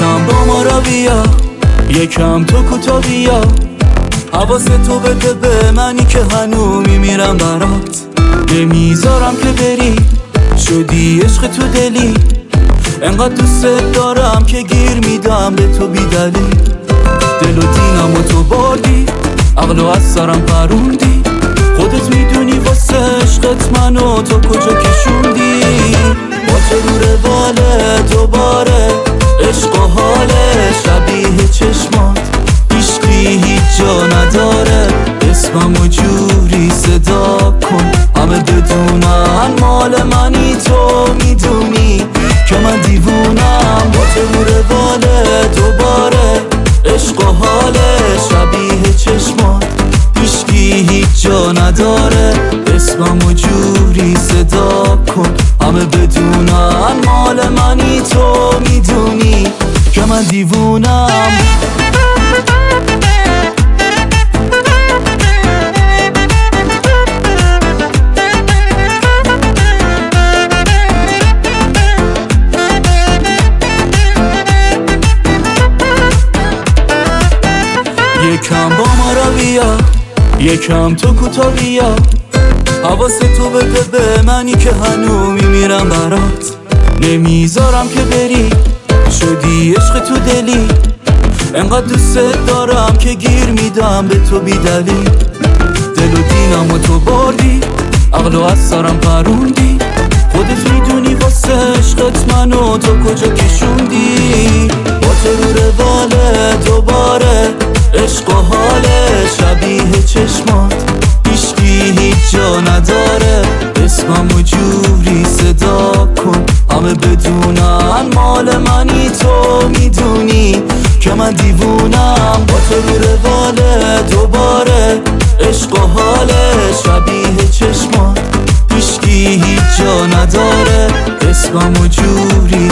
یکم با ما را بیا، یکم تو کوتا بیا، حواست تو بده به منی که هنو میمیرم برات. نمیذارم که بری، شدی عشق تو دلی، انقدر دوست دارم که گیر میدم به تو بی دلیل. دل و دینم و تو بردی، عقلو از سرم پروندی، خودت میدونی واسه عشقت منو تو کجا کشوندی. با تو رو رواله دوباره عشق و حاله، شبیه چشمات عشقی هیچ جا نداره. اسممو جوری صدا کن همه بدونن مال منی، تو میدونی که من دیوونم. با تو رو رواله دوباره عشق و حاله، شبیه چشمات عشقی هیچ جا نداره. اسممو جوری صدا کن همه بدونن مال منی، تو میدونی که من دیوونم. یکم با ما را بیا، یکم تو کوتا بیا، حواست تو بده به منی که هنو میمیرم برات. نمیذارم که بری، شدی عشق تو دلی، انقدر دوست دارم که گیر میدم به تو بی دلیل. دل و دینم و تو بردی، عقلو از سرم پروندی، خودت میدونی واسه عشقت منو تو کجا کشوندی. با تو رو رواله دوباره عشق و حاله، شبیه چشمات عشقی هیچ جا نداره. اسممو جوری صدا کن همه بدونن مال منی، تو میدونی که من دیوونم. با تو رو رواله دوباره عشق و حاله، شبیه چشمات عشقی هیچ جا نداره. اسممو جوری